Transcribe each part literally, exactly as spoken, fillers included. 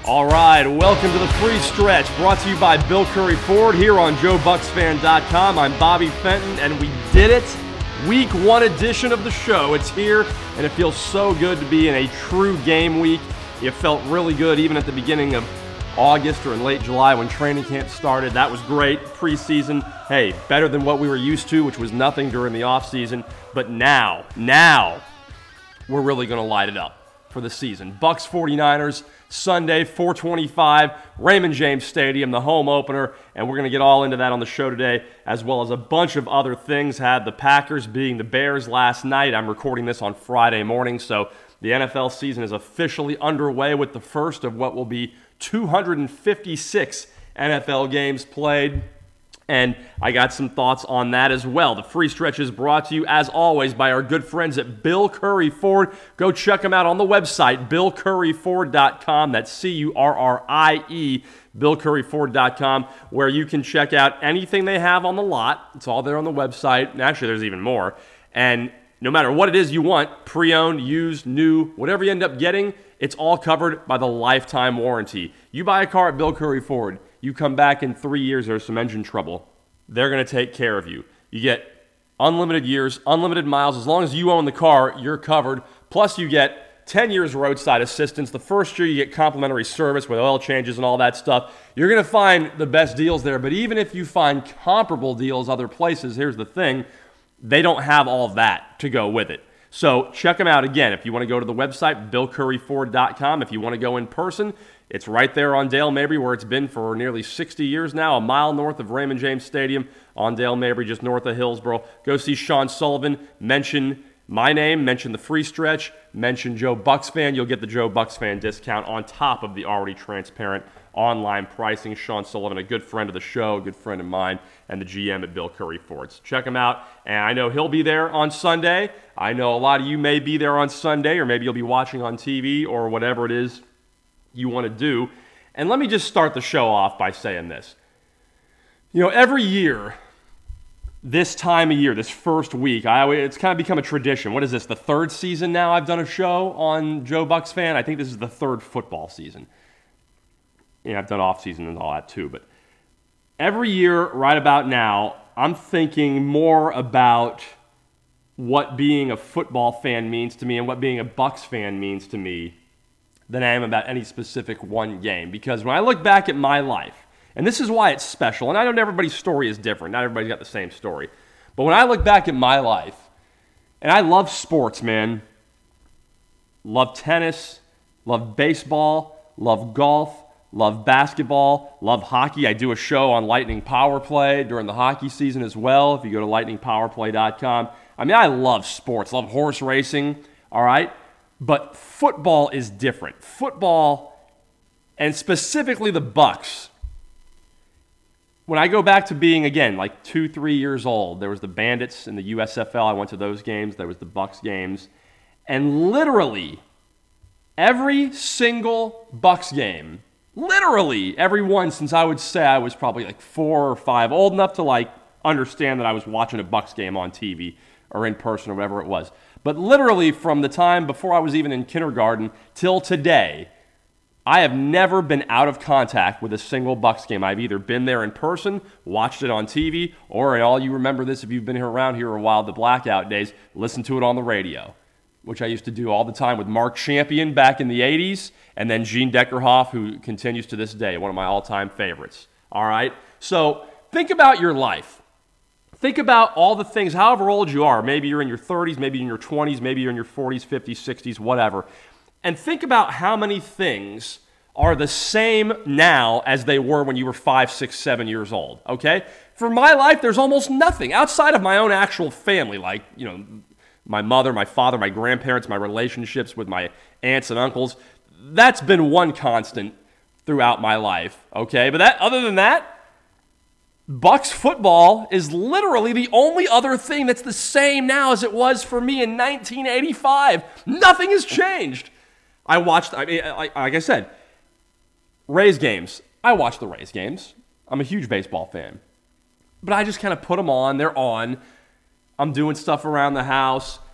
All right, welcome to the free stretch, brought to you by Bill Curry Ford here on Joe Bucks Fan dot com. I'm Bobby Fenton, and we did it. Week one edition of the show. It's here, and it feels so good to be in a true game week. It felt really good even at the beginning of August or in late July when training camp started. That was great. Preseason, hey, better than what we were used to, which was nothing during the offseason. But now, now, we're really going to light it up for the season. Bucks forty-niners, Sunday, four twenty-five, Raymond James Stadium, the home opener, and we're going to get all into that on the show today, as well as a bunch of other things. Had the Packers beating the Bears last night. I'm recording this on Friday morning, so the N F L season is officially underway with the first of what will be two hundred fifty-six N F L games played. And I got some thoughts on that as well. The free stretch is brought to you, as always, by our good friends at Bill Curry Ford. Go check them out on the website, Bill Curry Ford dot com. That's C U R R I E, Bill Curry Ford dot com, where you can check out anything they have on the lot. It's all there on the website. And actually, there's even more. And no matter what it is you want, pre-owned, used, new, whatever you end up getting, it's all covered by the lifetime warranty. You buy a car at Bill Curry Ford, you come back in three years, there's some engine trouble. They're going to take care of you. You get unlimited years, unlimited miles. As long as you own the car, you're covered. Plus, you get ten years roadside assistance. The first year, you get complimentary service with oil changes and all that stuff. You're going to find the best deals there. But even if you find comparable deals other places, here's the thing. They don't have all that to go with it. So check them out again. If you want to go to the website, Bill Curry Ford dot com. If you want to go in person, it's right there on Dale Mabry, where it's been for nearly sixty years now, a mile north of Raymond James Stadium on Dale Mabry, just north of Hillsborough. Go see Sean Sullivan. Mention my name, mention the free stretch, mention Joe Bucks Fan. You'll get the Joe Bucks Fan discount on top of the already transparent online pricing. Sean Sullivan, a good friend of the show, a good friend of mine, and the G M at Bill Curry Ford. So check him out. And I know he'll be there on Sunday. I know a lot of you may be there on Sunday, or maybe you'll be watching on T V or whatever it is you want to do. And let me just start the show off by saying this. You know, every year, this time of year, this first week, I always, it's kind of become a tradition. What is this, the third season now I've done a show on Joe Bucks Fan? I think this is the third football season. Yeah, I've done off season and all that too. But every year, right about now, I'm thinking more about what being a football fan means to me and what being a Bucks fan means to me than I am about any specific one game. Because when I look back at my life, and this is why it's special, and I know everybody's story is different. Not everybody's got the same story. But when I look back at my life, and I love sports, man. Love tennis, love baseball, love golf, love basketball, love hockey. I do a show on Lightning Power Play during the hockey season as well, if you go to lightning power play dot com. I mean, I love sports, love horse racing, all right? But football is different. Football, and specifically the Bucks. When I go back to being, again, like two, three years old, there was the Bandits in the U S F L. I went to those games. There was the Bucks games. And literally, every single Bucks game, literally every one since I would say I was probably like four or five, old enough to like understand that I was watching a Bucks game on T V or in person or whatever it was. But literally from the time before I was even in kindergarten till today, I have never been out of contact with a single Bucks game. I've either been there in person, watched it on T V, or, and all you remember this if you've been here around here a while, the blackout days, listened to it on the radio, which I used to do all the time with Mark Champion back in the eighties, and then Gene Deckerhoff, who continues to this day, one of my all-time favorites. All right? So think about your life. Think about all the things, however old you are. Maybe you're in your thirties, maybe in your twenties, maybe you're in your forties, fifties, sixties, whatever. And think about how many things are the same now as they were when you were five, six, seven years old, okay? For my life, there's almost nothing outside of my own actual family, like, you know, my mother, my father, my grandparents, my relationships with my aunts and uncles. That's been one constant throughout my life, okay? But that, other than that, Bucks football is literally the only other thing that's the same now as it was for me in nineteen eighty-five. Nothing has changed. I watched, I mean, like, like I said, Rays games. I watch the Rays games. I'm a huge baseball fan. But I just kind of put them on. They're on. I'm doing stuff around the house.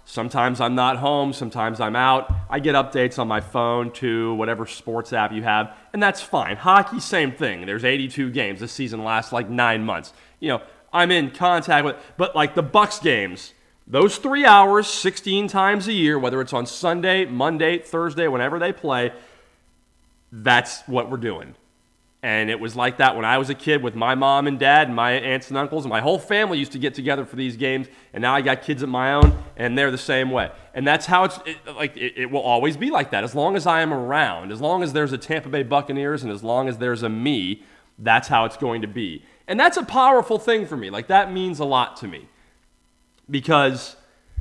Sometimes I'm not home. Sometimes I'm out. I get updates on my phone too, whatever sports app you have, and that's fine. Hockey, same thing. There's eighty-two games. This season lasts like nine months. You know, I'm in contact with, but like the Bucks games, those three hours, sixteen times a year, whether it's on Sunday, Monday, Thursday, whenever they play, that's what we're doing. And it was like that when I was a kid with my mom and dad and my aunts and uncles. And my whole family used to get together for these games. And now I got kids of my own, and they're the same way. And that's how it's it, like. It, it will always be like that. As long as I am around, as long as there's a Tampa Bay Buccaneers, and as long as there's a me, that's how it's going to be. And that's a powerful thing for me. Like, that means a lot to me. Because,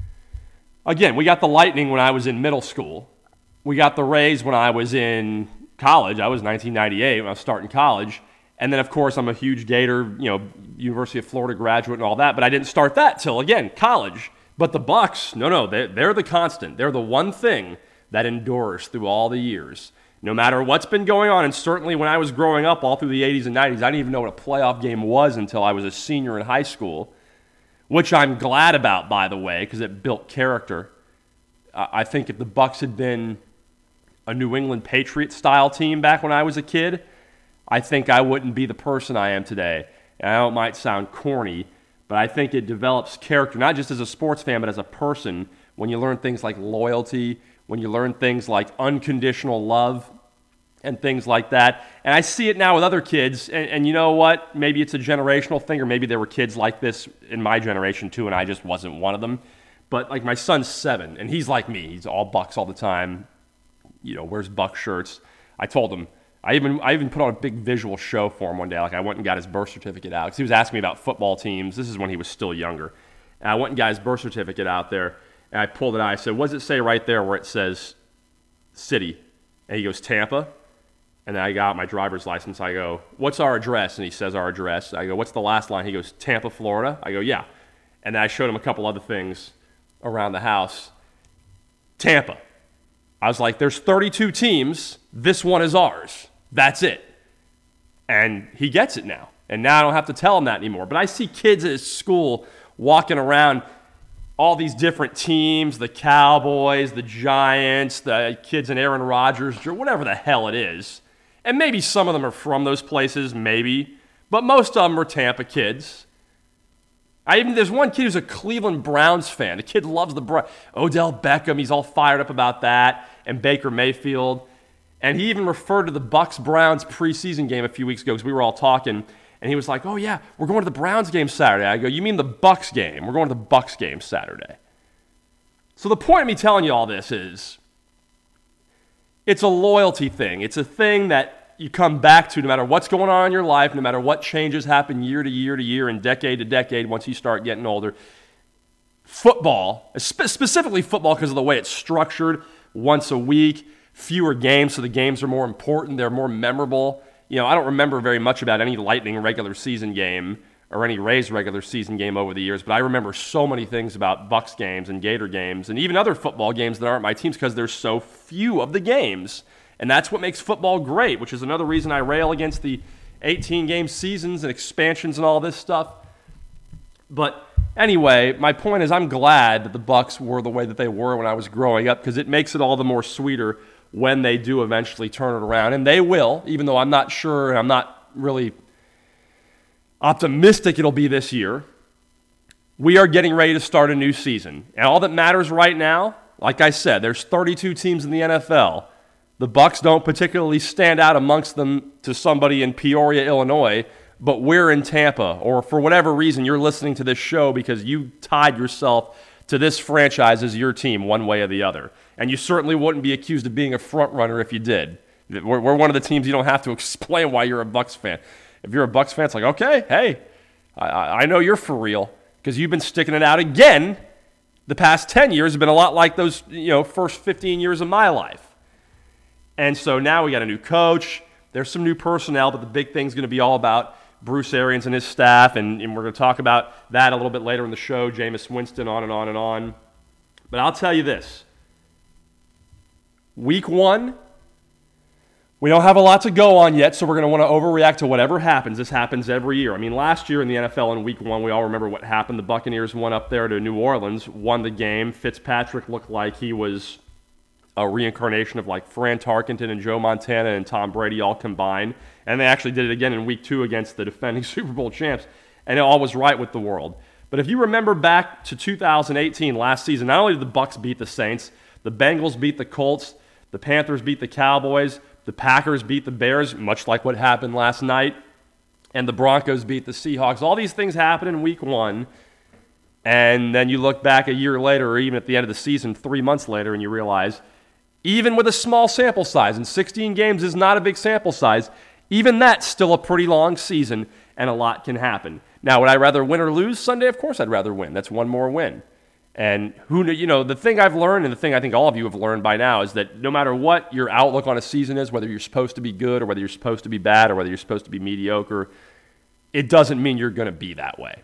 again, we got the Lightning when I was in middle school. We got the Rays when I was in college. I was nineteen ninety-eight when I was starting college. And then, of course, I'm a huge Gator, you know, University of Florida graduate and all that. But I didn't start that till, again, college. But the Bucks, no, no, they're, they're the constant. They're the one thing that endures through all the years. No matter what's been going on, and certainly when I was growing up all through the eighties and nineties, I didn't even know what a playoff game was until I was a senior in high school, which I'm glad about, by the way, because it built character. Uh, I think if the Bucks had been a New England Patriots-style team back when I was a kid, I think I wouldn't be the person I am today. And I know it might sound corny, but I think it develops character, not just as a sports fan, but as a person, when you learn things like loyalty, when you learn things like unconditional love and things like that. And I see it now with other kids, and, and you know what? Maybe it's a generational thing, or maybe there were kids like this in my generation too, and I just wasn't one of them. But like my son's seven, and he's like me. He's all Bucks all the time. You know, wears Buck shirts. I told him, I even I even put on a big visual show for him one day. Like, I went and got his birth certificate out, because he was asking me about football teams. This is when he was still younger. And I went and got his birth certificate out there, and I pulled it out. I said, what does it say right there where it says city? And he goes, Tampa. And then I got out my driver's license. I go, what's our address? And he says our address. I go, what's the last line? He goes, Tampa, Florida. I go, yeah. And then I showed him a couple other things around the house. Tampa. I was like, there's thirty-two teams. This one is ours. That's it. And he gets it now. And now I don't have to tell him that anymore. But I see kids at his school walking around all these different teams, the Cowboys, the Giants, the kids in Aaron Rodgers, whatever the hell it is. And maybe some of them are from those places, maybe. But most of them are Tampa kids. I even There's one kid who's a Cleveland Browns fan. The kid loves the Browns. Odell Beckham, he's all fired up about that. And Baker Mayfield. And he even referred to the Bucks-Browns preseason game a few weeks ago, because we were all talking. And he was like, oh, yeah, we're going to the Browns game Saturday. I go, you mean the Bucks game? We're going to the Bucks game Saturday. So the point of me telling you all this is, it's a loyalty thing. It's a thing that you come back to no matter what's going on in your life, no matter what changes happen year to year to year and decade to decade once you start getting older. Football, spe- specifically football because of the way it's structured, once a week, fewer games, so the games are more important, they're more memorable. You know, I don't remember very much about any Lightning regular season game or any Rays regular season game over the years, but I remember so many things about Bucks games and Gator games and even other football games that aren't my teams because there's so few of the games. And that's what makes football great, which is another reason I rail against the eighteen-game seasons and expansions and all this stuff. But anyway, my point is I'm glad that the Bucks were the way that they were when I was growing up, because it makes it all the more sweeter when they do eventually turn it around. And they will, even though I'm not sure and I'm not really optimistic it'll be this year. We are getting ready to start a new season. And all that matters right now, like I said, there's thirty-two teams in the N F L. The Bucks don't particularly stand out amongst them to somebody in Peoria, Illinois, but we're in Tampa, or for whatever reason you're listening to this show because you tied yourself to this franchise as your team one way or the other. And you certainly wouldn't be accused of being a front runner if you did. We're, we're one of the teams you don't have to explain why you're a Bucks fan. If you're a Bucks fan, it's like, okay, hey, I, I know you're for real because you've been sticking it out again. The past ten years have been a lot like those, you know, first fifteen years of my life. And so now we got a new coach. There's some new personnel, but the big thing's going to be all about Bruce Arians and his staff, and, and we're going to talk about that a little bit later in the show, Jameis Winston, on and on and on. But I'll tell you this. Week one, We don't have a lot to go on yet, so we're going to want to overreact to whatever happens. This happens every year. I mean, last year in the N F L in week one, we all remember what happened. The Buccaneers went up there to New Orleans, won the game. Fitzpatrick looked like he was a reincarnation of like Fran Tarkenton and Joe Montana and Tom Brady all combined. And they actually did it again in week two against the defending Super Bowl champs. And it all was right with the world. But if you remember back to two thousand eighteen, last season, not only did the Bucs beat the Saints, the Bengals beat the Colts, the Panthers beat the Cowboys, the Packers beat the Bears, much like what happened last night, and the Broncos beat the Seahawks. All these things happened in week one, and then you look back a year later or even at the end of the season, three months later, and you realize even with a small sample size, and sixteen games is not a big sample size, even that's still a pretty long season, and a lot can happen. Now, would I rather win or lose Sunday? Of course I'd rather win. That's one more win. And who you know, the thing I've learned, and the thing I think all of you have learned by now, is that no matter what your outlook on a season is, whether you're supposed to be good or whether you're supposed to be bad or whether you're supposed to be mediocre, it doesn't mean you're going to be that way.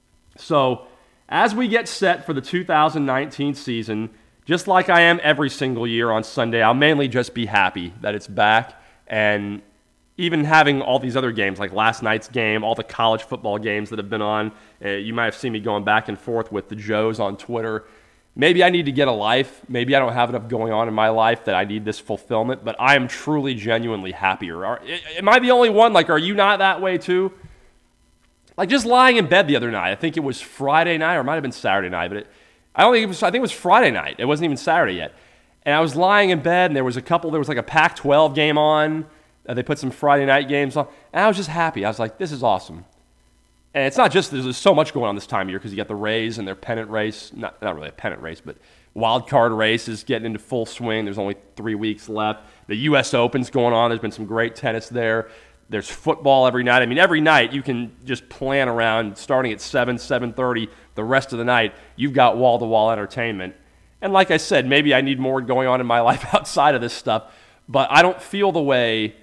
So as we get set for the two thousand nineteen season, just like I am every single year on Sunday, I'll mainly just be happy that it's back. And even having all these other games, like last night's game, all the college football games that have been on, uh, you might have seen me going back and forth with the Joes on Twitter. Maybe I need to get a life. Maybe I don't have enough going on in my life that I need this fulfillment, but I am truly, genuinely happier. Are, am I the only one? Like, are you not that way too? Like, just lying in bed the other night, I think it was Friday night, or it might have been Saturday night, but it, I don't think it was, I think it was Friday night. It wasn't even Saturday yet. And I was lying in bed, and there was a couple, there was like a Pac twelve game on. Uh, they put some Friday night games on, and I was just happy. I was like, this is awesome. And it's not just, there's, there's so much going on this time of year because you got the Rays and their pennant race, not, not really a pennant race, but wild card race is getting into full swing. There's only three weeks left. The U S Open's going on. There's been some great tennis there. There's football every night. I mean, every night you can just plan around starting at seven, seven thirty, the rest of the night, you've got wall-to-wall entertainment. And like I said, maybe I need more going on in my life outside of this stuff, but I don't feel the way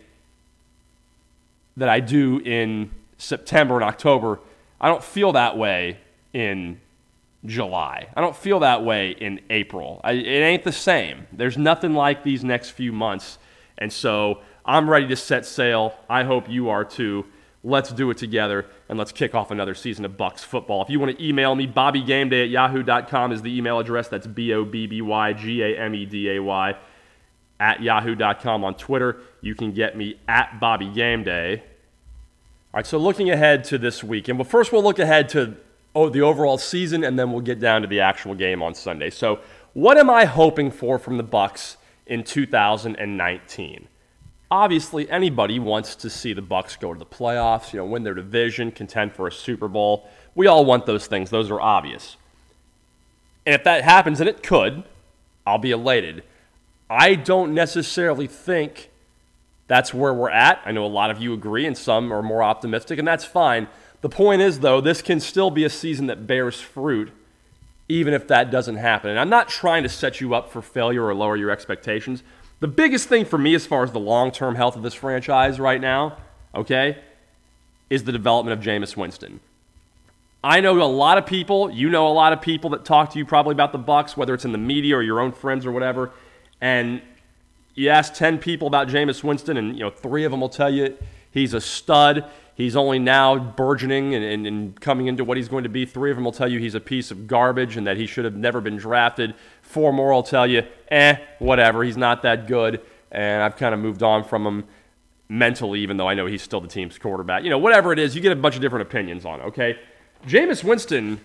that I do in September and October. I don't feel that way in July. I don't feel that way in April. I, it ain't the same. There's nothing like these next few months. And so I'm ready to set sail. I hope you are too. Let's do it together, and let's kick off another season of Bucs football. If you want to email me, bobby game day at yahoo dot com is the email address. That's B O B B Y G A M E D A Y at yahoo dot com. On Twitter, you can get me at Bobby Game Day. All right, so looking ahead to this weekend. Well, first we'll look ahead to oh, the overall season, and then we'll get down to the actual game on Sunday. So what am I hoping for from the Bucs in two thousand nineteen? Obviously, anybody wants to see the Bucs go to the playoffs, you know, win their division, contend for a Super Bowl. We all want those things. Those are obvious. And if that happens, and it could, I'll be elated. I don't necessarily think that's where we're at. I know a lot of you agree, and some are more optimistic, and that's fine. The point is, though, this can still be a season that bears fruit, even if that doesn't happen. And I'm not trying to set you up for failure or lower your expectations. The biggest thing for me as far as the long-term health of this franchise right now, okay, is the development of Jameis Winston. I know a lot of people, you know a lot of people that talk to you probably about the Bucs, whether it's in the media or your own friends or whatever, and you ask ten people about Jameis Winston, and you know three of them will tell you he's a stud. He's only now burgeoning and, and, and coming into what he's going to be. Three of them will tell you he's a piece of garbage and that he should have never been drafted. Four more will tell you, eh, whatever, he's not that good. And I've kind of moved on from him mentally, even though I know he's still the team's quarterback. You know, whatever it is, you get a bunch of different opinions on it, okay? Jameis Winston,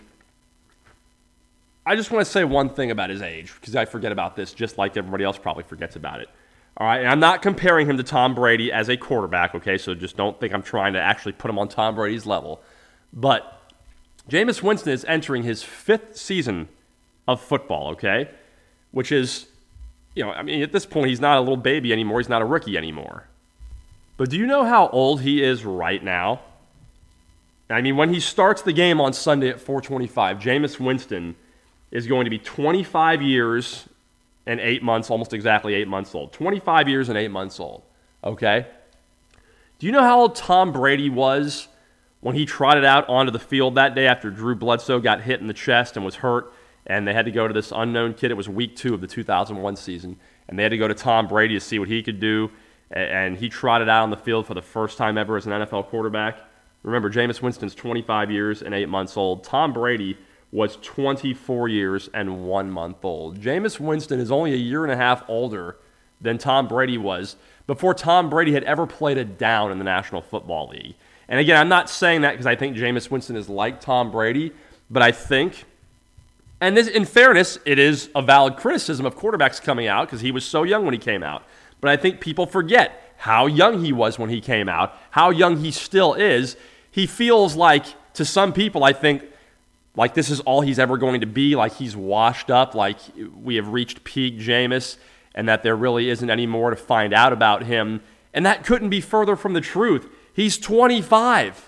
I just want to say one thing about his age, because I forget about this just like everybody else probably forgets about it. All right, and I'm not comparing him to Tom Brady as a quarterback, okay? So just don't think I'm trying to actually put him on Tom Brady's level. But Jameis Winston is entering his fifth season of football, okay? Which is, you know, I mean, at this point, he's not a little baby anymore. He's not a rookie anymore. But do you know how old he is right now? I mean, when he starts the game on Sunday at four twenty-five, Jameis Winston is going to be twenty-five years and eight months, almost exactly eight months old. twenty-five years and eight months old, okay? Do you know how old Tom Brady was when he trotted out onto the field that day after Drew Bledsoe got hit in the chest and was hurt, and they had to go to this unknown kid? It was week two of the two thousand one season, and they had to go to Tom Brady to see what he could do. and he trotted out on the field for the first time ever as an N F L quarterback. Remember, Jameis Winston's twenty-five years and eight months old. Tom Brady was twenty-four years and one month old. Jameis Winston is only a year and a half older than Tom Brady was before Tom Brady had ever played a down in the National Football League. And again, I'm not saying that because I think Jameis Winston is like Tom Brady, but I think, and this, in fairness, it is a valid criticism of quarterbacks coming out because he was so young when he came out. But I think people forget how young he was when he came out, how young he still is. He feels like, to some people, I think, like this is all he's ever going to be, like he's washed up, like we have reached peak Jameis, and that there really isn't any more to find out about him. And that couldn't be further from the truth. He's twenty-five.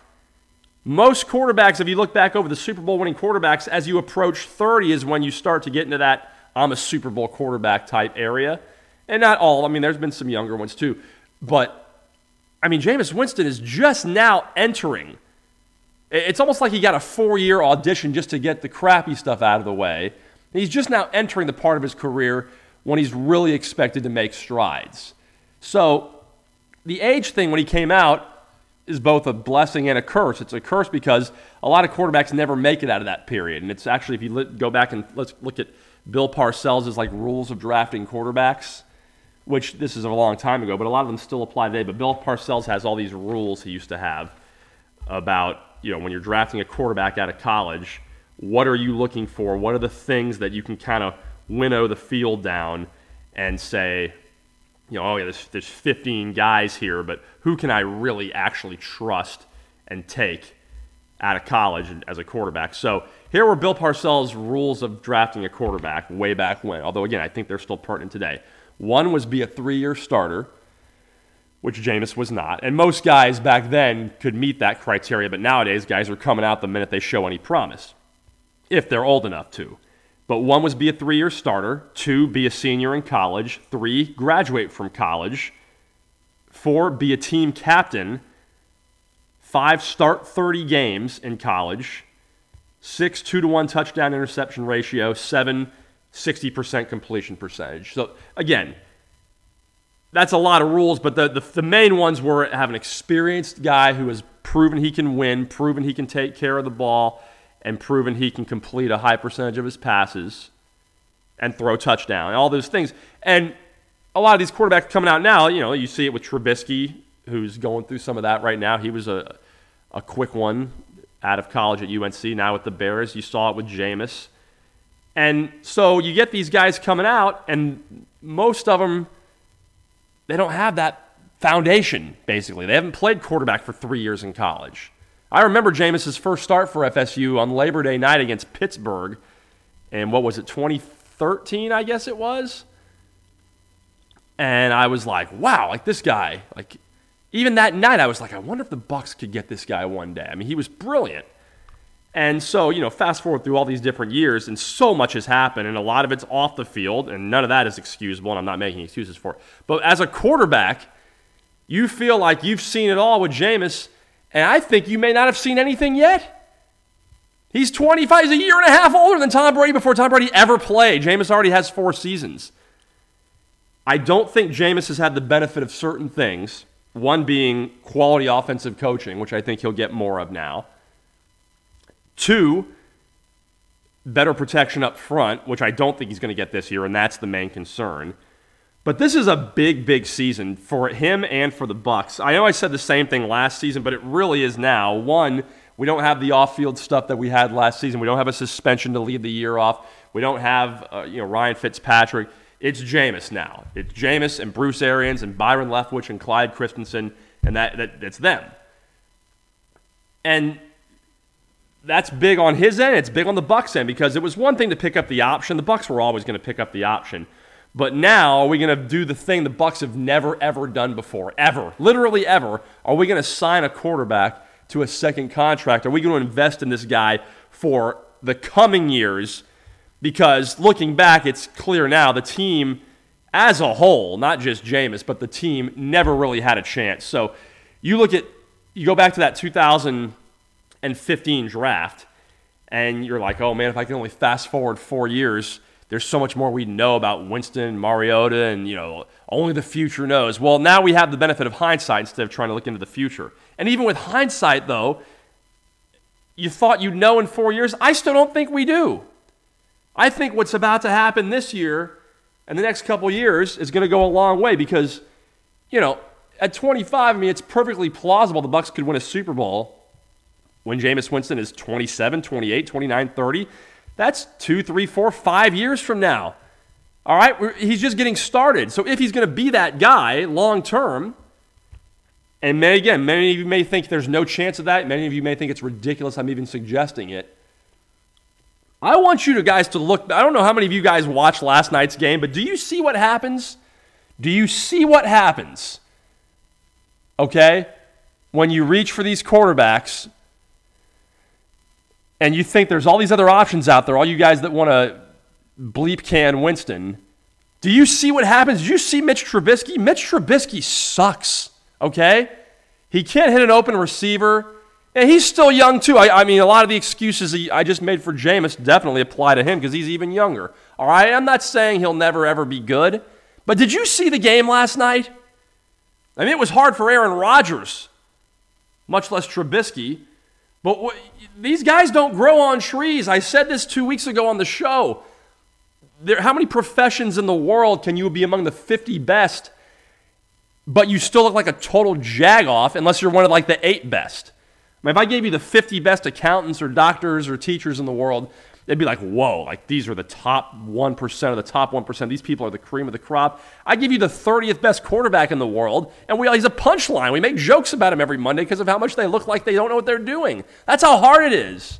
Most quarterbacks, if you look back over the Super Bowl winning quarterbacks, as you approach thirty is when you start to get into that I'm a Super Bowl quarterback type area. And not all. I mean, there's been some younger ones too. But, I mean, Jameis Winston is just now entering. It's almost like he got a four-year audition just to get the crappy stuff out of the way. He's just now entering the part of his career when he's really expected to make strides. So, the age thing when he came out is both a blessing and a curse. It's a curse because a lot of quarterbacks never make it out of that period. And it's actually, if you go back and let's look at Bill Parcells' like rules of drafting quarterbacks, which this is a long time ago, but a lot of them still apply today. But Bill Parcells has all these rules he used to have about, you know, when you're drafting a quarterback out of college, what are you looking for? What are the things that you can kind of winnow the field down and say, you know, oh yeah, there's, there's fifteen guys here, but who can I really actually trust and take out of college as a quarterback? So here were Bill Parcells' rules of drafting a quarterback way back when, although again, I think they're still pertinent today. One was be a three-year starter, which Jameis was not. And most guys back then could meet that criteria, but nowadays guys are coming out the minute they show any promise, if they're old enough to. But one was be a three-year starter, two, be a senior in college, three, graduate from college, four, be a team captain, five, start thirty games in college, six, two to one touchdown interception ratio, seven, sixty percent completion percentage. So again, that's a lot of rules, but the, the, the main ones were have an experienced guy who has proven he can win, proven he can take care of the ball, and proven he can complete a high percentage of his passes and throw touchdown, and all those things. And a lot of these quarterbacks coming out now, you know, you see it with Trubisky, who's going through some of that right now. He was a, a quick one out of college at U N C, now with the Bears. You saw it with Jameis. And so you get these guys coming out, and most of them, they don't have that foundation, basically. They haven't played quarterback for three years in college. I remember Jameis' first start for F S U on Labor Day night against Pittsburgh. And what was it, twenty thirteen, I guess it was? And I was like, wow, like this guy. Like, even that night, I was like, I wonder if the Bucs could get this guy one day. I mean, he was brilliant. And so, you know, fast forward through all these different years, and so much has happened, and a lot of it's off the field, and none of that is excusable, and I'm not making excuses for it. But as a quarterback, you feel like you've seen it all with Jameis, and I think you may not have seen anything yet. He's twenty-five. He's a year and a half older than Tom Brady before Tom Brady ever played. Jameis already has four seasons. I don't think Jameis has had the benefit of certain things, one being quality offensive coaching, which I think he'll get more of now. Two, better protection up front, which I don't think he's going to get this year, and that's the main concern. But this is a big, big season for him and for the Bucs. I know I said the same thing last season, but it really is now. One, we don't have the off-field stuff that we had last season. We don't have a suspension to lead the year off. We don't have uh, you know Ryan Fitzpatrick. It's Jameis now. It's Jameis and Bruce Arians and Byron Leftwich and Clyde Christensen, and that, that that's them. And that's big on his end. It's big on the Bucs end because it was one thing to pick up the option. The Bucs were always going to pick up the option. But now are we going to do the thing the Bucs have never, ever done before? Ever. Literally ever. Are we going to sign a quarterback to a second contract? Are we going to invest in this guy for the coming years? Because looking back, it's clear now the team as a whole, not just Jameis, but the team never really had a chance. So you look at, you go back to that two thousand fifteen draft, and you're like, oh man, if I can only fast forward four years there's so much more we know about Winston, Mariota, and, you know, only the future knows. Well, now we have the benefit of hindsight instead of trying to look into the future. And even with hindsight, though, you thought you'd know in four years. I still don't think we do. I think what's about to happen this year and the next couple years is going to go a long way because, you know, at twenty-five, I mean, it's perfectly plausible the Bucs could win a Super Bowl when Jameis Winston is twenty-seven, twenty-eight, twenty-nine, thirty. That's two, three, four, five years from now. All right? We're, he's just getting started. So if he's going to be that guy long term, and many, again, many of you may think there's no chance of that. Many of you may think it's ridiculous I'm even suggesting it. I want you to guys to look. I don't know how many of you guys watched last night's game, but do you see what happens? Do you see what happens? Okay? When you reach for these quarterbacks and you think there's all these other options out there, all you guys that want to bleep can Winston, do you see what happens? Did you see Mitch Trubisky? Mitch Trubisky sucks, okay? He can't hit an open receiver. And he's still young, too. I, I mean, a lot of the excuses he, I just made for Jameis definitely apply to him because he's even younger. All right? I'm not saying he'll never, ever be good. But did you see the game last night? I mean, it was hard for Aaron Rodgers, much less Trubisky. But w- these guys don't grow on trees. I said this two weeks ago on the show. There, how many professions in the world can you be among the fifty best, but you still look like a total jag-off unless you're one of like the eight best? I mean, if I gave you the fifty best accountants or doctors or teachers in the world, they'd be like, whoa, like these are the top one percent of the top one percent. These people are the cream of the crop. I give you the thirtieth best quarterback in the world, and we he's a punchline. We make jokes about him every Monday because of how much they look like they don't know what they're doing. That's how hard it is.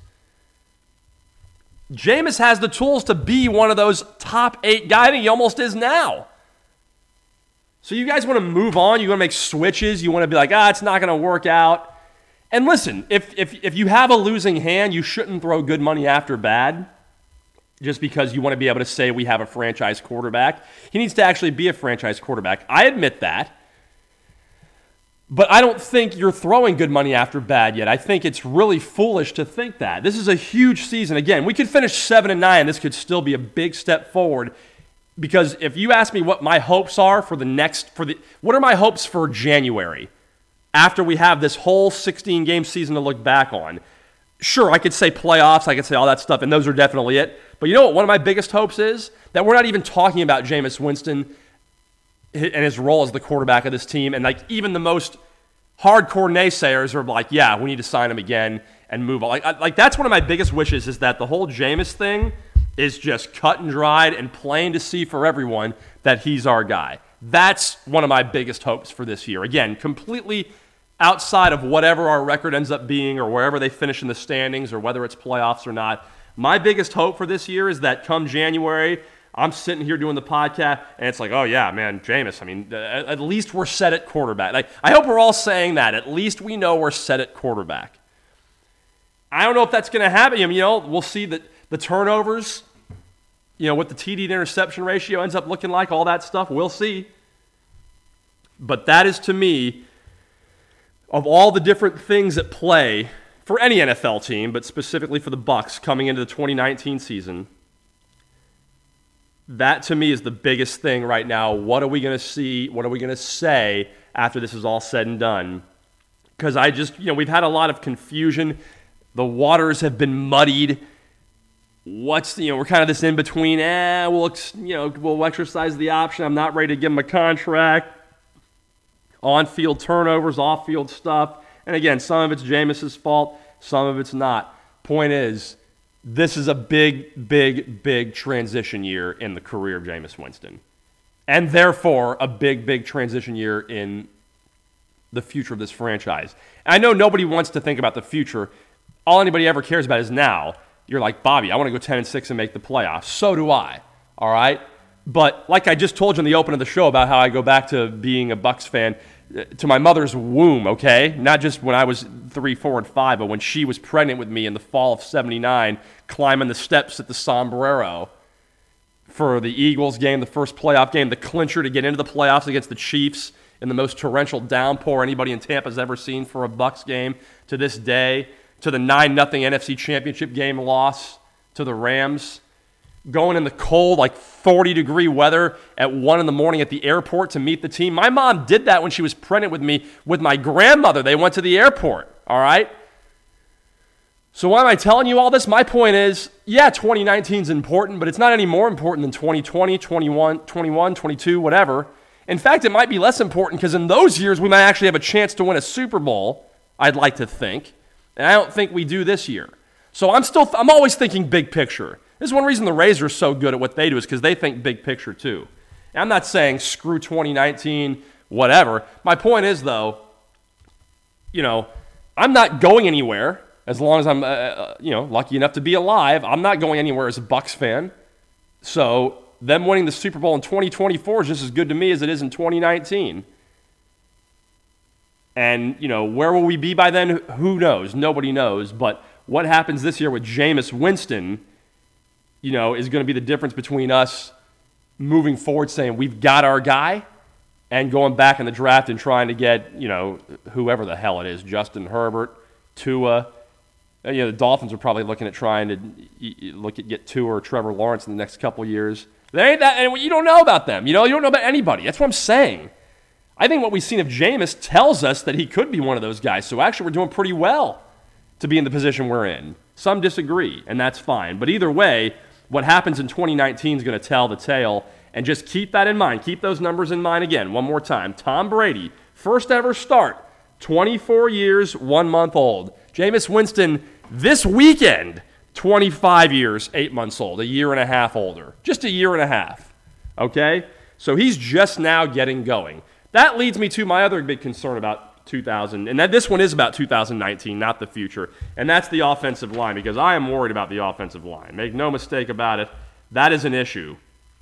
Jameis has the tools to be one of those top eight guys. I think he almost is now. So you guys want to move on? You want to make switches? You want to be like, ah, it's not going to work out? And listen, if, if if you have a losing hand, you shouldn't throw good money after bad just because you want to be able to say we have a franchise quarterback. He needs to actually be a franchise quarterback. I admit that. But I don't think you're throwing good money after bad yet. I think it's really foolish to think that. This is a huge season. Again, we could finish seven and nine. This could still be a big step forward. Because if you ask me what my hopes are for the next, for the, what are my hopes for January? After we have this whole sixteen-game season to look back on, sure, I could say playoffs, I could say all that stuff, and those are definitely it. But you know what one of my biggest hopes is? That we're not even talking about Jameis Winston and his role as the quarterback of this team, and like even the most hardcore naysayers are like, yeah, we need to sign him again and move on. Like, like that's one of my biggest wishes is that the whole Jameis thing is just cut and dried and plain to see for everyone that he's our guy. That's one of my biggest hopes for this year. Again, completely outside of whatever our record ends up being or wherever they finish in the standings or whether it's playoffs or not. My biggest hope for this year is that come January, I'm sitting here doing the podcast, and it's like, oh, yeah, man, Jameis, I mean, at, at least we're set at quarterback. Like, I hope we're all saying that. At least we know we're set at quarterback. I don't know if that's going to happen. I mean, you know, we'll see that the turnovers, you know, what the T D to interception ratio ends up looking like, all that stuff, we'll see. But that is, to me, of all the different things at play for any N F L team, but specifically for the Bucs coming into the twenty nineteen season, that to me is the biggest thing right now. What are we going to see? What are we going to say after this is all said and done? Because I just, you know, we've had a lot of confusion. The waters have been muddied. What's, you know, we're kind of this in between. Eh, we'll, you know, we'll exercise the option. I'm not ready to give him a contract. On-field turnovers, off-field stuff. And again, some of it's Jameis's fault, some of it's not. Point is, this is a big, big, big transition year in the career of Jameis Winston. And therefore, a big, big transition year in the future of this franchise. I know nobody wants to think about the future. All anybody ever cares about is now. You're like, Bobby, I want to go ten and six and make the playoffs. So do I, all right? But like I just told you in the open of the show about how I go back to being a Bucs fan, to my mother's womb, okay? Not just when I was three, four, and five, but when she was pregnant with me in the fall of seventy-nine, climbing the steps at the Sombrero for the Eagles game, the first playoff game, the clincher to get into the playoffs against the Chiefs in the most torrential downpour anybody in Tampa's ever seen for a Bucs game to this day, to the nine nothing N F C Championship game loss to the Rams. going in the cold, like forty degree weather at one in the morning at the airport to meet the team. My mom did that when she was pregnant with me with my grandmother. They went to the airport, all right? So why am I telling you all this? My point is, yeah, twenty nineteen is important, but it's not any more important than twenty twenty, twenty-one, twenty-one, twenty-two, whatever. In fact, it might be less important because in those years, we might actually have a chance to win a Super Bowl, I'd like to think. And I don't think we do this year. So I'm still, I'm always thinking big picture. This is one reason the Rays are so good at what they do is because they think big picture too. And I'm not saying screw twenty nineteen, whatever. My point is, though, you know, I'm not going anywhere as long as I'm, uh, you know, lucky enough to be alive. I'm not going anywhere as a Bucs fan. So them winning the Super Bowl in twenty twenty-four is just as good to me as it is in twenty nineteen. And, you know, where will we be by then? Who knows? Nobody knows. But what happens this year with Jameis Winston, you know, is going to be the difference between us moving forward saying we've got our guy and going back in the draft and trying to get, you know, whoever the hell it is, Justin Herbert, Tua. You know, the Dolphins are probably looking at trying to look at get Tua or Trevor Lawrence in the next couple of years. They ain't that, and you don't know about them. You know, you don't know about anybody. That's what I'm saying. I think what we've seen of Jameis tells us that he could be one of those guys. So actually, we're doing pretty well to be in the position we're in. Some disagree, and that's fine. But either way, what happens in twenty nineteen is going to tell the tale. And just keep that in mind. Keep those numbers in mind again. One more time. Tom Brady, first ever start, twenty-four years, one month old. Jameis Winston, this weekend, twenty-five years, eight months old, a year and a half older. Just a year and a half, okay? So he's just now getting going. That leads me to my other big concern about two thousand, and that this one is about two thousand nineteen, not the future, and that's the offensive line, because I am worried about the offensive line. Make no mistake about it, that is an issue.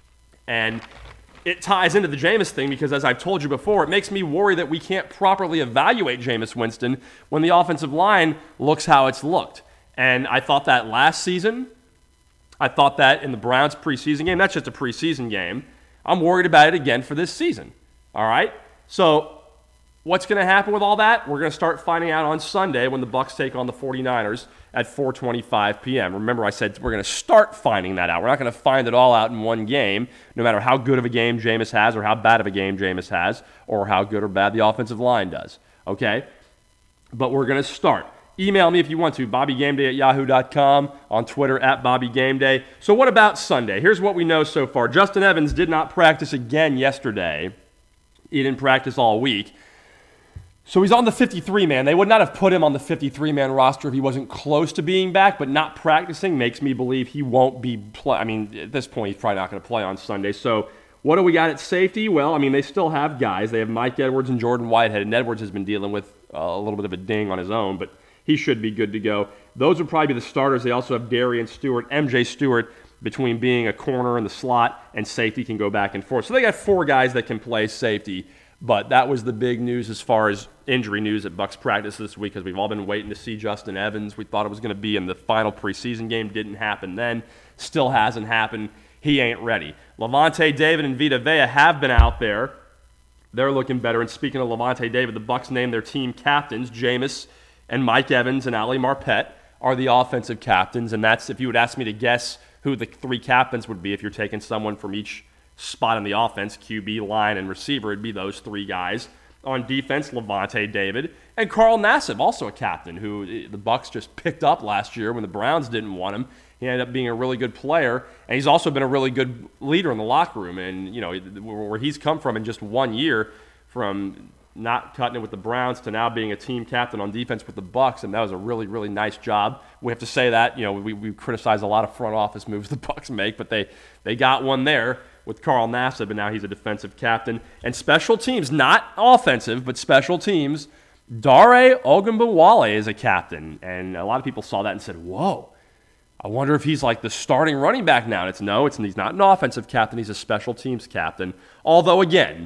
And it ties into the Jameis thing because, as I've told you before, it makes me worry that we can't properly evaluate Jameis Winston when the offensive line looks how it's looked. And I thought that last season. I thought that in the Browns preseason game. That's just a preseason game. I'm worried about it again for this season. All right? So what's going to happen with all that? We're going to start finding out on Sunday when the Bucs take on the forty-niners at four twenty-five p.m. Remember, I said we're going to start finding that out. We're not going to find it all out in one game, no matter how good of a game Jameis has or how bad of a game Jameis has or how good or bad the offensive line does. Okay? But we're going to start. Email me if you want to, bobby game day at yahoo dot com, on Twitter at bobby game day. So what about Sunday? Here's what we know so far. Justin Evans did not practice again yesterday. He didn't practice all week. So he's on the fifty-three man. They would not have put him on the fifty-three man roster if he wasn't close to being back, but not practicing makes me believe he won't be play. I mean, at this point, he's probably not going to play on Sunday. So what do we got at safety? Well, I mean, they still have guys. They have Mike Edwards and Jordan Whitehead, and Edwards has been dealing with uh, a little bit of a ding on his own, but he should be good to go. Those would probably be the starters. They also have Darian Stewart. M J Stewart, between being a corner in the slot and safety, can go back and forth. So they got four guys that can play safety. But that was the big news as far as injury news at Bucs practice this week, because we've all been waiting to see Justin Evans. We thought it was going to be in the final preseason game. Didn't happen then. Still hasn't happened. He ain't ready. Lavonte David and Vita Vea have been out there. They're looking better. And speaking of Lavonte David, the Bucs named their team captains. Jameis and Mike Evans and Ali Marpet are the offensive captains. And that's, if you would ask me to guess who the three captains would be, if you're taking someone from each spot in the offense, Q B, line, and receiver, it'd be those three guys. On defense, Lavonte David and Carl Nassib, also a captain who the Bucs just picked up last year when the Browns didn't want him. He ended up being a really good player, and he's also been a really good leader in the locker room. And, you know, where he's come from in just one year, from not cutting it with the Browns to now being a team captain on defense with the Bucs, and that was a really, really nice job. We have to say that. You know, we, we criticize a lot of front office moves the Bucs make, but they, they got one there with Carl Nassib, and now he's a defensive captain. And special teams, not offensive, but special teams, Dare Ogunbowale is a captain. And a lot of people saw that and said, whoa, I wonder if he's like the starting running back now. And it's no, it's, he's not an offensive captain. He's a special teams captain. Although, again,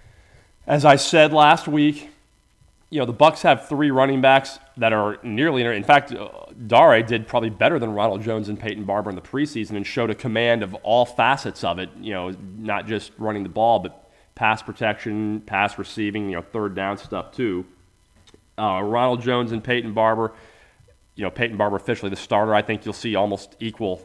as I said last week, you know, the Bucs have three running backs that are nearly, in fact, uh, Dare did probably better than Ronald Jones and Peyton Barber in the preseason and showed a command of all facets of it, you know, not just running the ball, but pass protection, pass receiving, you know, third down stuff too. Uh, Ronald Jones and Peyton Barber, you know, Peyton Barber officially the starter. I think you'll see almost equal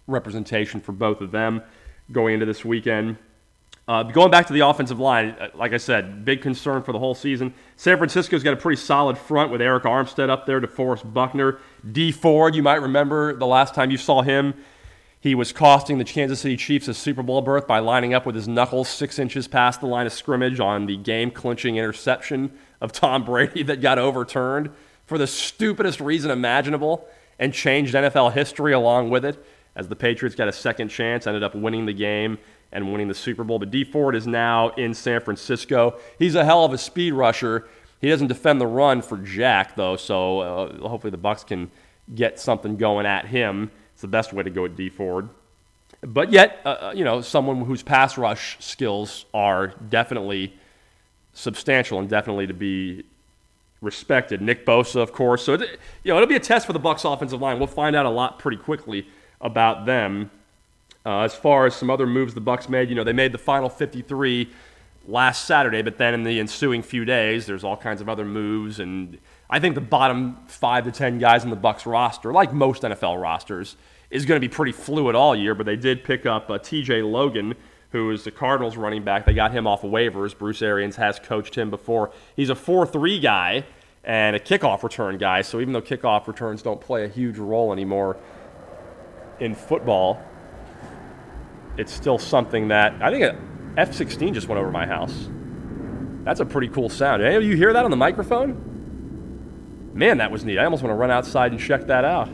representation for both of them going into this weekend. Uh, going back to the offensive line, like I said, big concern for the whole season. San Francisco's got a pretty solid front with Eric Armstead up there, DeForest Buckner. Dee Ford, you might remember the last time you saw him, he was costing the Kansas City Chiefs a Super Bowl berth by lining up with his knuckles six inches past the line of scrimmage on the game-clinching interception of Tom Brady that got overturned for the stupidest reason imaginable and changed N F L history along with it, as the Patriots got a second chance, ended up winning the game and winning the Super Bowl. But Dee Ford is now in San Francisco. He's a hell of a speed rusher. He doesn't defend the run for jack, though, so uh, hopefully the Bucs can get something going at him. It's the best way to go at Dee Ford. But yet, uh, you know, someone whose pass rush skills are definitely substantial and definitely to be respected. Nick Bosa, of course. So, it, you know, it'll be a test for the Bucs offensive line. We'll find out a lot pretty quickly about them. Uh, as far as some other moves the Bucs made, you know, they made the final fifty-three last Saturday, but then in the ensuing few days, there's all kinds of other moves, and I think the bottom five to ten guys in the Bucs roster, like most N F L rosters, is going to be pretty fluid all year. But they did pick up uh, T J Logan, who is the Cardinals running back. They got him off of waivers. Bruce Arians has coached him before. He's a four three guy and a kickoff return guy. So even though kickoff returns don't play a huge role anymore in football, it's still something that I think a F sixteen just went over my house. That's a pretty cool sound. Did any of you hear that on the microphone? Man, that was neat. I almost want to run outside and check that out.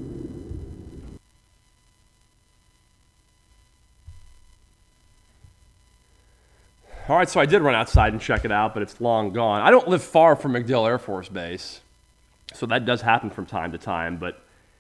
All right, so I did run outside and check it out, but it's long gone. I don't live far from MacDill Air Force Base, so that does happen from time to time, but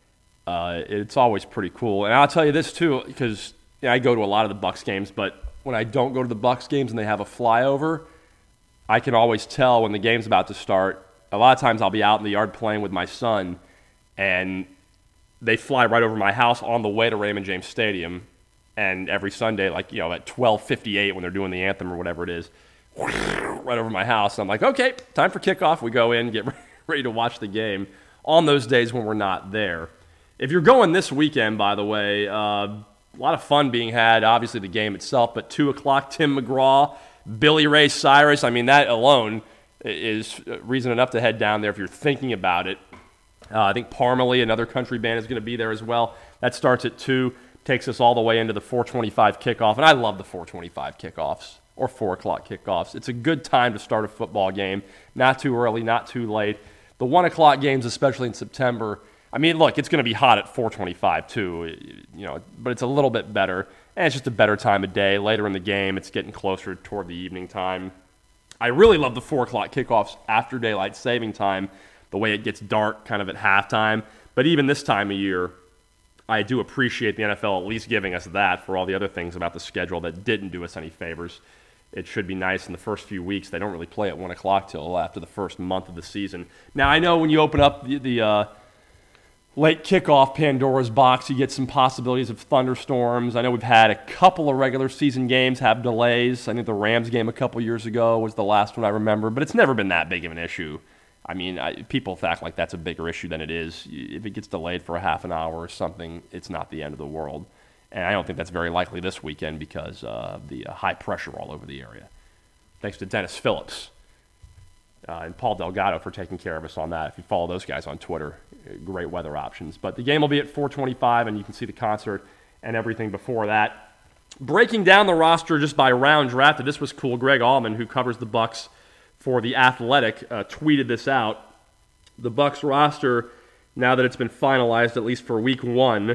uh, it's always pretty cool. And I'll tell you this, too, because yeah, I go to a lot of the Bucs games, but when I don't go to the Bucs games and they have a flyover, I can always tell when the game's about to start. A lot of times I'll be out in the yard playing with my son, and they fly right over my house on the way to Raymond James Stadium. And every Sunday, like, you know, at twelve fifty-eight when they're doing the anthem or whatever it is, right over my house. I'm like, okay, time for kickoff. We go in, get ready to watch the game on those days when we're not there. If you're going this weekend, by the way, uh, a lot of fun being had, obviously the game itself, but two o'clock, Tim McGraw, Billy Ray Cyrus. I mean, that alone is reason enough to head down there if you're thinking about it. Uh, I think Parmalee, another country band, is going to be there as well. That starts at two, takes us all the way into the four twenty-five kickoff. And I love the four twenty-five kickoffs or four o'clock kickoffs. It's a good time to start a football game. Not too early, not too late. The one o'clock games, especially in September, I mean, look, it's going to be hot at four twenty-five too, you know, but it's a little bit better. And it's just a better time of day. Later in the game, it's getting closer toward the evening time. I really love the four o'clock kickoffs after daylight saving time, the way it gets dark kind of at halftime. But even this time of year, I do appreciate the N F L at least giving us that for all the other things about the schedule that didn't do us any favors. It should be nice in the first few weeks. They don't really play at one o'clock till after the first month of the season. Now, I know when you open up the, the uh, late kickoff Pandora's box, you get some possibilities of thunderstorms. I know we've had a couple of regular season games have delays. I think the Rams game a couple years ago was the last one I remember, but it's never been that big of an issue. I mean, I, people act like that's a bigger issue than it is. If it gets delayed for a half an hour or something, it's not the end of the world. And I don't think that's very likely this weekend because of the uh, high pressure all over the area. Thanks to Dennis Phillips uh, and Paul Delgado for taking care of us on that. If you follow those guys on Twitter, great weather options. But the game will be at four twenty-five, and you can see the concert and everything before that. Breaking down the roster just by round drafted, this was cool. Greg Allman, who covers the Bucs for The Athletic, uh, tweeted this out. The Bucs roster, now that it's been finalized, at least for week one,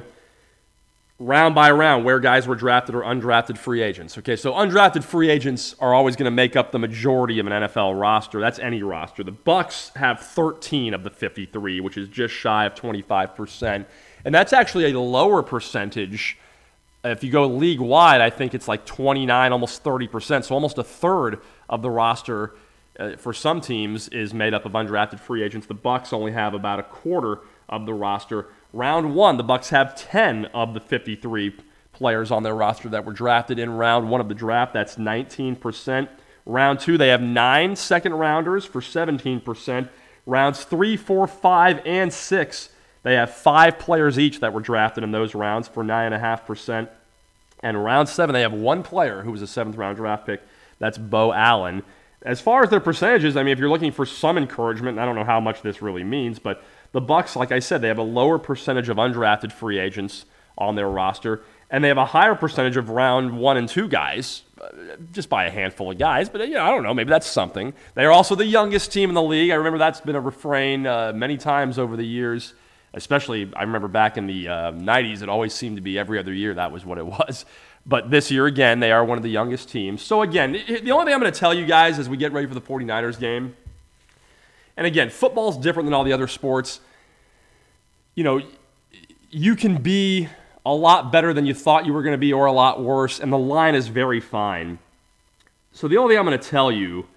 round by round, where guys were drafted or undrafted free agents. Okay, so undrafted free agents are always going to make up the majority of an N F L roster. That's any roster. The Bucs have thirteen of the fifty-three, which is just shy of twenty-five percent. And that's actually a lower percentage. If you go league-wide, I think it's like twenty-nine, almost thirty percent. So almost a third of the roster Uh, for some teams is made up of undrafted free agents. The Bucs only have about a quarter of the roster. Round one, the Bucs have ten of the fifty-three players on their roster that were drafted in round one of the draft. That's nineteen percent. Round two, they have nine second rounders for seventeen percent. Rounds three, four, five, and six, They have five players each that were drafted in those rounds for nine point five percent. And round seven, they have one player who was a seventh-round draft pick. That's Bo Allen. As far as their percentages, I mean, if you're looking for some encouragement, I don't know how much this really means, but the Bucs, like I said, they have a lower percentage of undrafted free agents on their roster, and they have a higher percentage of round one and two guys, just by a handful of guys. But, you know, I don't know, maybe that's something. They are also the youngest team in the league. I remember that's been a refrain uh, many times over the years. Especially, I remember back in the uh, nineties, it always seemed to be every other year that was what it was. But this year, again, they are one of the youngest teams. So, again, the only thing I'm going to tell you guys as we get ready for the 49ers game, and again, football's different than all the other sports. You know, you can be a lot better than you thought you were going to be or a lot worse, and the line is very fine. So the only thing I'm going to tell you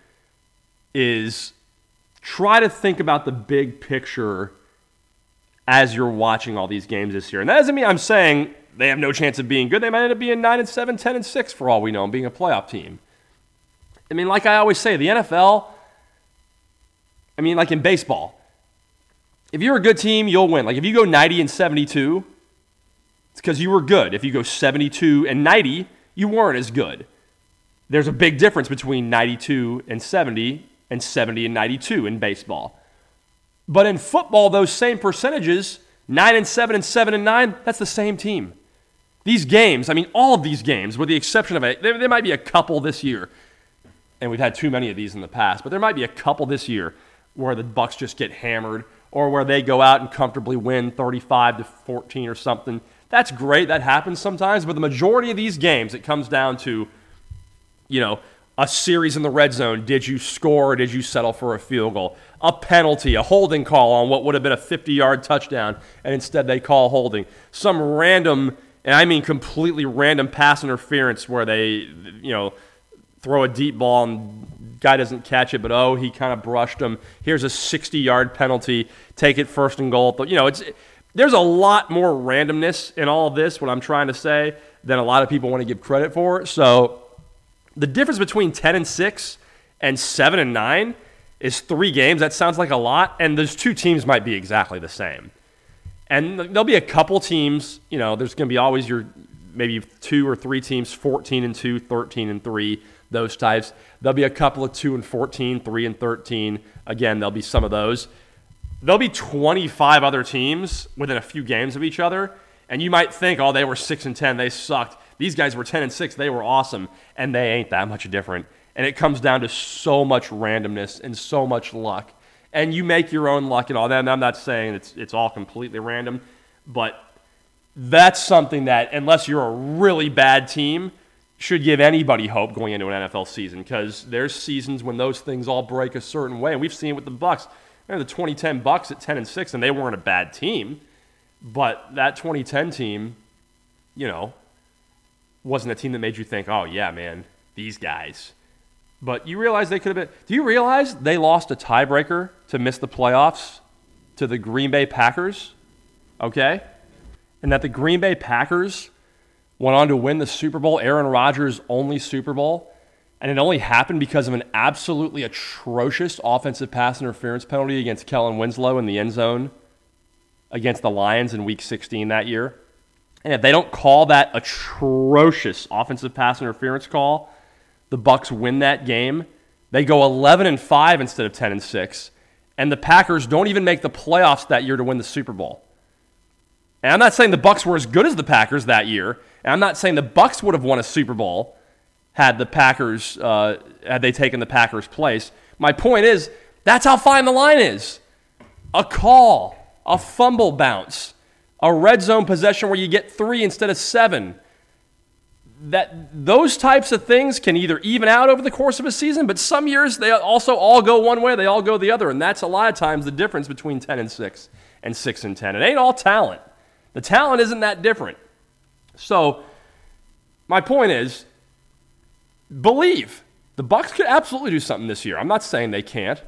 is try to think about the big picture as you're watching all these games this year. And that doesn't mean I'm saying they have no chance of being good. They might end up being nine and seven, ten and six for all we know, and being a playoff team. I mean, like I always say, the N F L, I mean, like in baseball, if you're a good team, you'll win. Like if you go ninety and seventy-two, it's because you were good. If you go seventy-two and ninety, you weren't as good. There's a big difference between ninety-two and seventy and seventy and ninety-two in baseball. But in football, those same percentages, nine and seven and seven and nine, that's the same team. These games, I mean, all of these games, with the exception of it, there, there might be a couple this year, and we've had too many of these in the past, but there might be a couple this year where the Bucs just get hammered or where they go out and comfortably win thirty-five to fourteen or something. That's great. That happens sometimes, but the majority of these games, it comes down to, you know, a series in the red zone. Did you score or did you settle for a field goal? A penalty, a holding call on what would have been a fifty-yard touchdown, and instead they call holding. Some random, and I mean completely random pass interference where they, you know, throw a deep ball and guy doesn't catch it, but oh, he kind of brushed him. Here's a sixty-yard penalty. Take it first and goal. You know, it's there's a lot more randomness in all of this, what I'm trying to say, than a lot of people want to give credit for. So the difference between ten and six and seven and nine is three games. That sounds like a lot, and those two teams might be exactly the same. And there'll be a couple teams, you know, there's going to be always your maybe two or three teams, fourteen and two, thirteen and three, those types. There'll be a couple of two and fourteen, three and thirteen. Again, there'll be some of those. There'll be twenty-five other teams within a few games of each other, and you might think, oh, they were six and ten, they sucked. These guys were ten and six, they were awesome, and they ain't that much different. And it comes down to so much randomness and so much luck. And you make your own luck and all that. And I'm not saying it's it's all completely random, but that's something that, unless you're a really bad team, should give anybody hope going into an N F L season, because there's seasons when those things all break a certain way. And we've seen it with the Bucs. You know, the twenty ten Bucs at ten and six, and they weren't a bad team, but that twenty ten team, you know, wasn't a team that made you think, oh, yeah, man, these guys. But you realize they could have been – do you realize they lost a tiebreaker to miss the playoffs to the Green Bay Packers? Okay? And that the Green Bay Packers went on to win the Super Bowl, Aaron Rodgers' only Super Bowl, and it only happened because of an absolutely atrocious offensive pass interference penalty against Kellen Winslow in the end zone against the Lions in Week sixteen that year. And if they don't call that atrocious offensive pass interference call, the Bucs win that game. They go eleven and five instead of ten and six, and the Packers don't even make the playoffs that year to win the Super Bowl. And I'm not saying the Bucs were as good as the Packers that year, and I'm not saying the Bucs would have won a Super Bowl had the Packers uh, had they taken the Packers' place. My point is, that's how fine the line is. A call, a fumble bounce, a red zone possession where you get three instead of seven. That those types of things can either even out over the course of a season, but some years they also all go one way, they all go the other, and that's a lot of times the difference between ten and six and six and ten. It ain't all talent. The talent isn't that different. So my point is, believe. The Bucs could absolutely do something this year. I'm not saying they can't,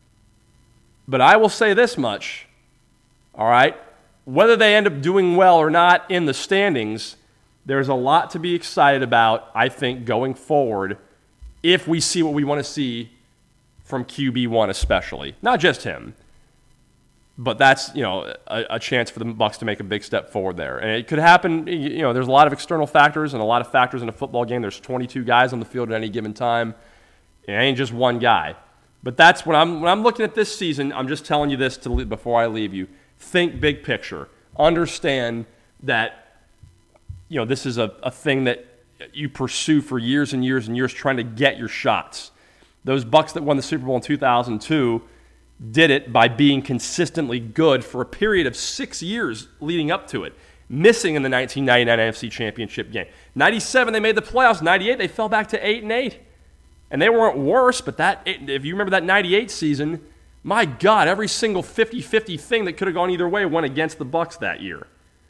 but I will say this much, all right? Whether they end up doing well or not in the standings, there's a lot to be excited about, I think, going forward if we see what we want to see from Q B one especially. Not just him, But that's, you know, a, a chance for the Bucs to make a big step forward there. And it could happen, you know, there's a lot of external factors and a lot of factors in a football game. There's twenty-two guys on the field at any given time. It ain't just one guy. But that's when I'm when I'm looking at this season, I'm just telling you this to before I leave you. Think big picture. Understand that, you know, this is a, a thing that you pursue for years and years and years trying to get your shots. Those Bucs that won the Super Bowl in two thousand two did it by being consistently good for a period of six years leading up to it, missing in the nineteen ninety-nine N F C Championship game. ninety-seven, they made the playoffs. ninety-eight, they fell back to eight and eight. And they weren't worse, but that if you remember that ninety-eight season, my God, every single fifty-fifty thing that could have gone either way went against the Bucs that year.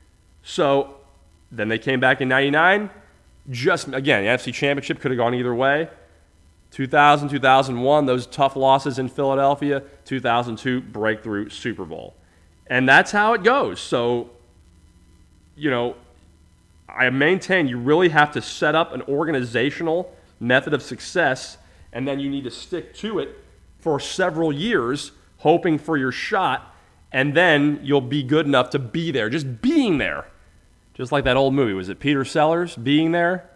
So then they came back in ninety-nine. Just, again, the N F C Championship could have gone either way. two thousand, two thousand one, those tough losses in Philadelphia. two thousand two, breakthrough Super Bowl. And that's how it goes. So, you know, I maintain you really have to set up an organizational method of success, and then you need to stick to it for several years, hoping for your shot, and then you'll be good enough to be there. Just being there. Just like that old movie. Was it Peter Sellers? Being There?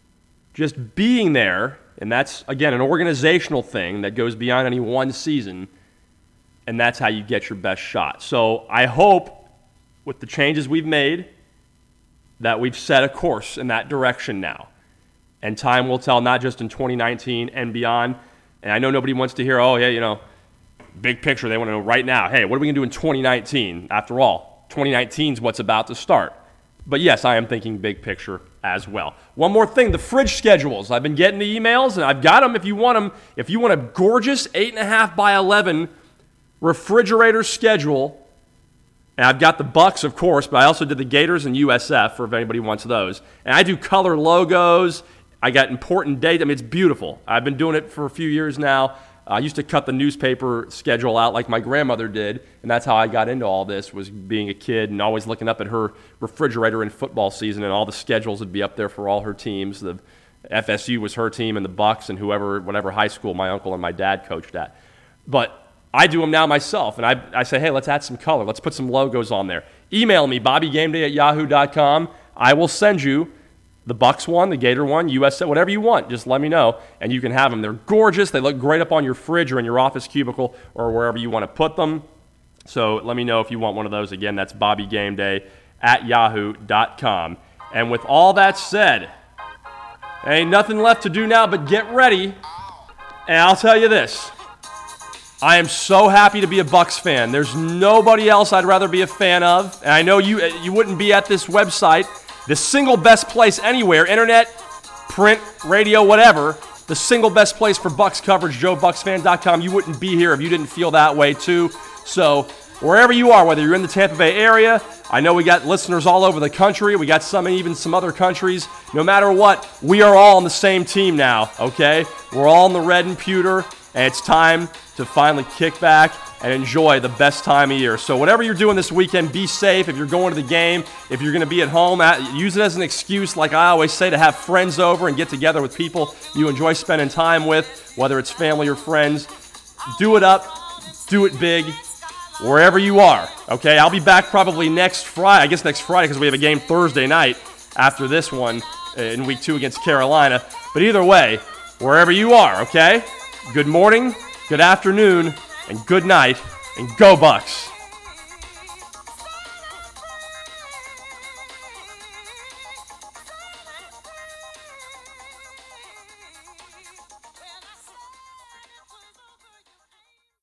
Just being there. And that's, again, an organizational thing that goes beyond any one season, and that's how you get your best shot. So I hope, with the changes we've made, that we've set a course in that direction now. And time will tell, not just in twenty nineteen and beyond. And I know nobody wants to hear, oh, yeah, you know, big picture. They want to know right now, hey, what are we going to do in twenty nineteen? After all, twenty nineteen is what's about to start. But yes, I am thinking big picture as well. One more thing, the fridge schedules. I've been getting the emails, and I've got them if you want them. If you want a gorgeous eight point five by eleven refrigerator schedule, and I've got the Bucs, of course, but I also did the Gators and U S F for if anybody wants those. And I do color logos. I got important dates. I mean, it's beautiful. I've been doing it for a few years now. I used to cut the newspaper schedule out like my grandmother did, and that's how I got into all this, was being a kid and always looking up at her refrigerator in football season, and all the schedules would be up there for all her teams. The F S U was her team, and the Bucs, and whoever, whatever high school my uncle and my dad coached at. But I do them now myself, and I, I say, hey, let's add some color. Let's put some logos on there. Email me, bobby game day at yahoo dot com. I will send you the Bucs one, the Gator one, U S A, whatever you want. Just let me know, and you can have them. They're gorgeous. They look great up on your fridge or in your office cubicle or wherever you want to put them. So let me know if you want one of those. Again, that's bobby game day at yahoo dot com. And with all that said, ain't nothing left to do now but get ready. And I'll tell you this. I am so happy to be a Bucs fan. There's nobody else I'd rather be a fan of. And I know you you wouldn't be at this website, the single best place anywhere, internet, print, radio, whatever, the single best place for Bucs coverage, joe bucs fan dot com. You wouldn't be here if you didn't feel that way too. So wherever you are, whether you're in the Tampa Bay area, I know we got listeners all over the country. We got some even some other countries. No matter what, we are all on the same team now, okay? We're all in the red and pewter, and it's time to finally kick back and enjoy the best time of year. So whatever you're doing this weekend, be safe. If you're going to the game, if you're going to be at home, use it as an excuse, like I always say, to have friends over and get together with people you enjoy spending time with, whether it's family or friends. Do it up. Do it big. Wherever you are, okay? I'll be back probably next Friday. I guess next Friday because we have a game Thursday night after this one in week two against Carolina. But either way, wherever you are, okay? Good morning, good afternoon, and good night, and go Bucs.